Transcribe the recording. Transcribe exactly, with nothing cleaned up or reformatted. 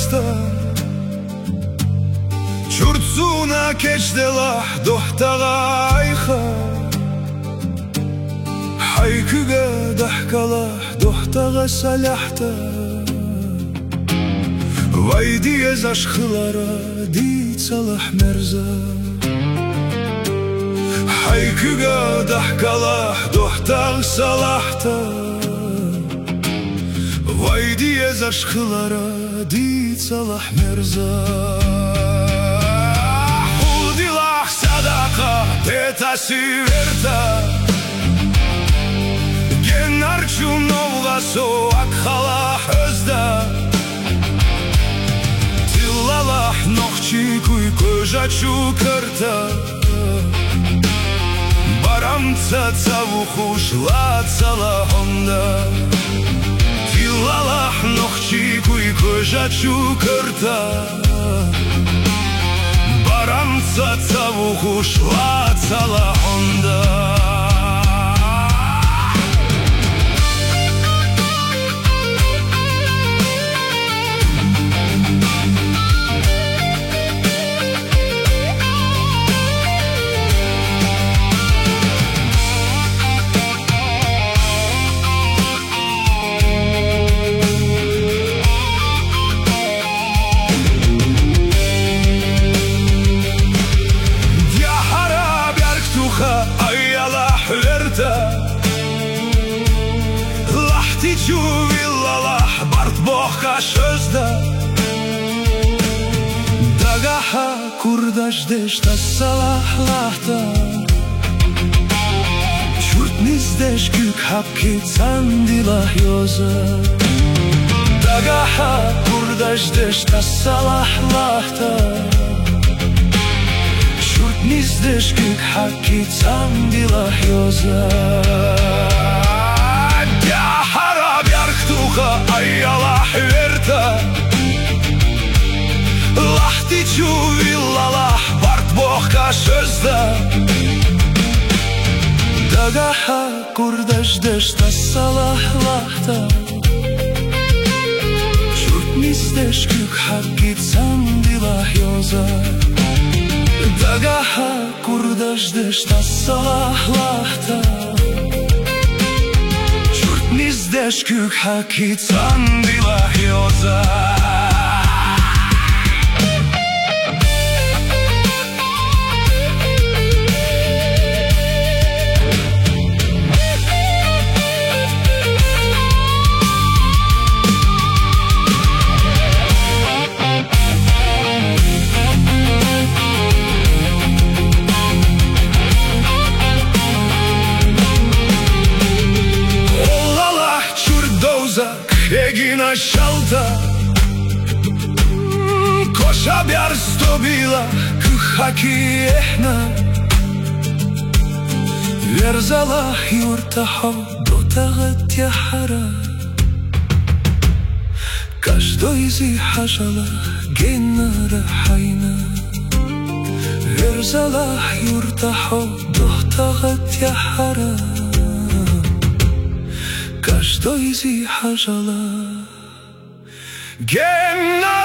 östa Çurtsuna keçdelah dohtağa ayxa Haykıga dahkalah dohtağa salahta Vay diye zaşkılara di salah merza Haykıga dahkalah dohtağa salahta Vay diye zaşkılara di salah merza Hudilah sadaka tetasi verta Genarçu novgaso akhalah özda Tillalah nohçi kuy kojaçu kırta Baramca cavuchuş latsalah onda Tillalah nohçi kuy kojaçu kırta Baramca cavuchuş latsalah onda Lahtiću villalah bart bohka šözda Dagaha kurdaždeš ta salah lahta Čurtnizdeš kük hapki candilah joza Dagaha kurdaždeš ta salah lahta Čurtnizdeš kük hapki candilah joza Ayyalah verta Lahtiću villalah bart bohka šözda Dagaha kurdaždeš ta salah lahta Čurtnizdeš kük hapki candilah joza Dagaha kurdaždeš ta salah lahta Nizdeš kük haki candilah joza Egina šalta Koša bjarsto bila Kuhaki ehna Verzalah yurtaho Dotagat yahara Каждой зи хажала Генара хайна Verzalah yurtaho Dotagat yahara Каждой зи хажала Генна